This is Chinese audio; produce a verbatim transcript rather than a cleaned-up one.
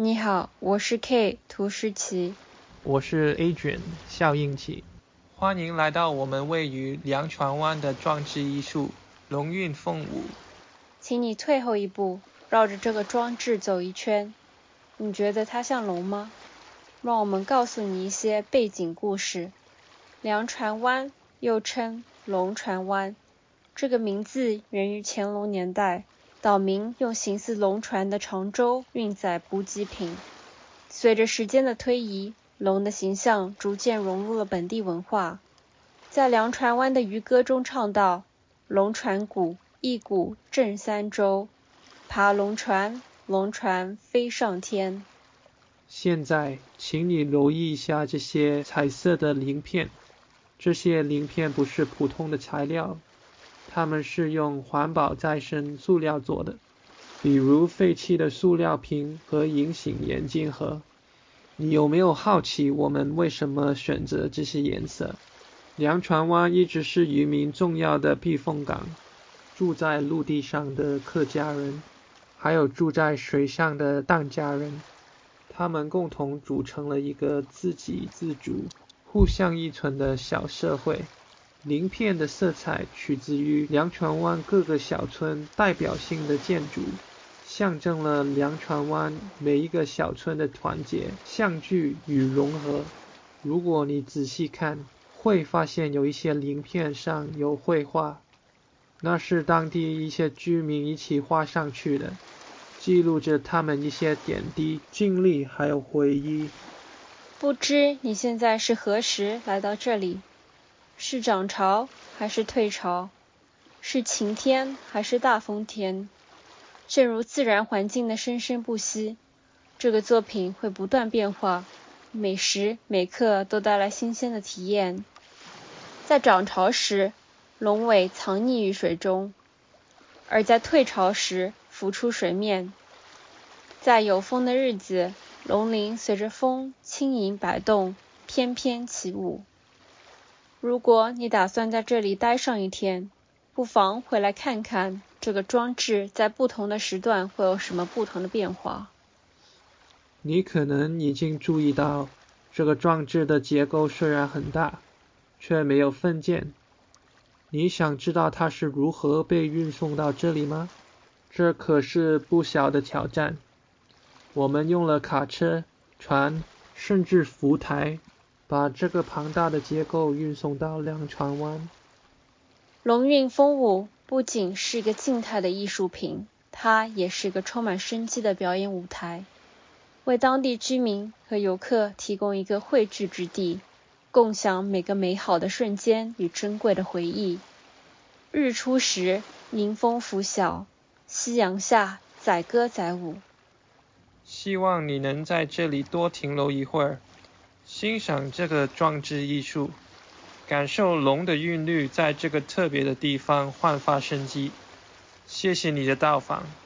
你好，我是 K 涂诗琪， 我是 Adrian 效应器。 欢迎来到我们位于凉船湾的装置艺术龙韵凤舞。 请你退后一步，绕着这个装置走一圈。你觉得它像龙吗？让我们告诉你一些背景故事。凉船湾又称龙船湾，这个名字源于乾隆年代，岛民用形似龙船的长舟运载补给品。随着时间的推移，龙的形象逐渐融入了本地文化。在凉船湾的渔歌中唱道：龙船鼓，一鼓震三洲，爬龙船，龙船飞上天。 现在请你留意一下这些彩色的鳞片，这些鳞片不是普通的材料，它们是用环保再生塑料做的，比如废弃的塑料瓶和隐形眼镜盒。你有没有好奇我们为什么选择这些颜色？凉船湾一直是渔民重要的避风港，住在陆地上的客家人，还有住在水上的疍家人，他们共同组成了一个自给自足、互相依存的小社会。鳞片的色彩取自于凉船湾各个小村代表性的建筑，象征了凉船湾每一个小村的团结、相聚与融合。如果你仔细看，会发现有一些鳞片上有绘画，那是当地一些居民一起画上去的，记录着他们一些点滴、经历还有回忆。 不知你现在是何时来到这里？是涨潮还是退潮？是晴天还是大风天？正如自然环境的生生不息，这个作品会不断变化，每时每刻都带来新鲜的体验。在涨潮时，龙尾藏匿于水中，而在退潮时浮出水面。在有风的日子，龙鳞随着风轻盈摆动，翩翩起舞。如果你打算在这里待上一天，不妨回来看看这个装置在不同的时段会有什么不同的变化。 你可能已经注意到，这个装置的结构虽然很大，却没有分件。你想知道它是如何被运送到这里吗？这可是不小的挑战。我们用了卡车、船，甚至浮台，把这个庞大的结构运送到凉船湾。 龙韵风舞不仅是一个静态的艺术品，它也是一个充满生机的表演舞台，为当地居民和游客提供一个汇聚之地，共享每个美好的瞬间与珍贵的回忆。日出时，迎风拂晓；夕阳下，载歌载舞。 希望你能在这里多停留一会儿，欣赏这个装置艺术，感受龙的韵律在这个特别的地方焕发生机。谢谢你的到访。